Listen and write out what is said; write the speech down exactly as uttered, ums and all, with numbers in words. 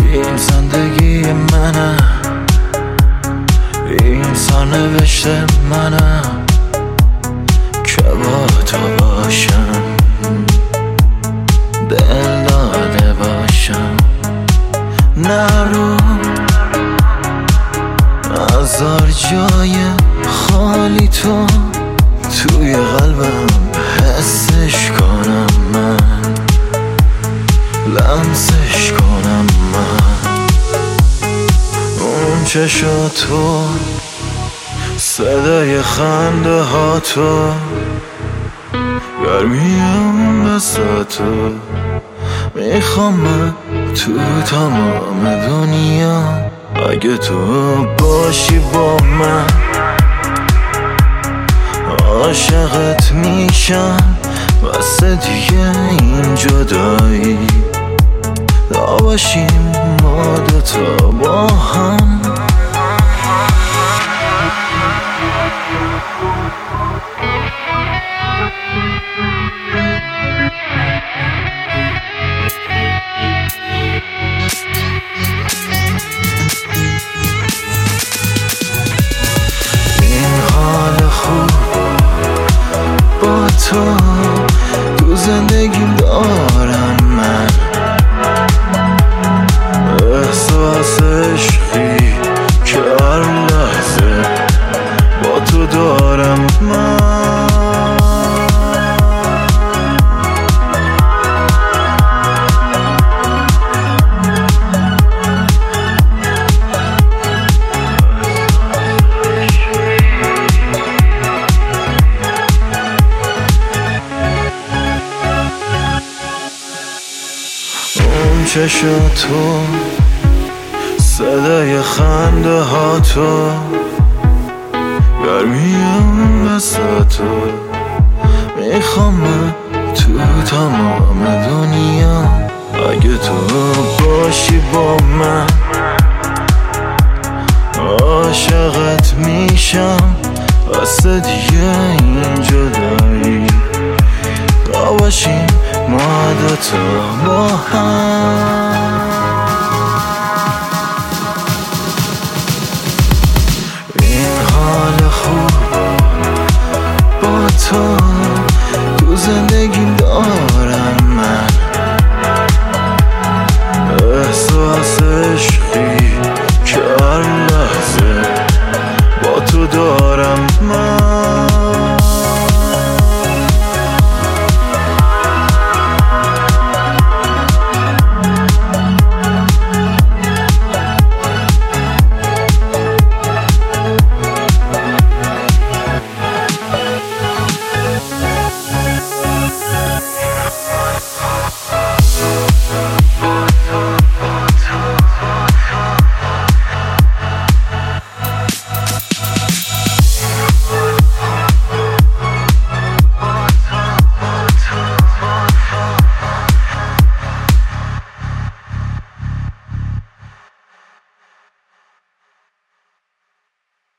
این زندگی منه، این سرنوشت منه که با تو باشم، دل داده باشم. نرو نذار جای خالی تو توی قلبم حسش کنم، من لمسش کنم، من اون چشاتو، صدای خنده ها تو، گرمی اون بساتو، میخوام تو تمام دنیا اگه تو باشی با من. عاشقت میشم واسه دیگه این جدایی، تا باشیم ما دوتا با هم. تو تو زندگیم دارم من، احساس عشقی که هر لحظه با تو دارم من. چشاتو، صدای خنده ها تو، گرمی اون بساتو، میخوام تو تمام دنیا اگه تو باشی با من. عاشقت میشم واسه دیگه این جدایی، تا باشیم ما دوتا با هم.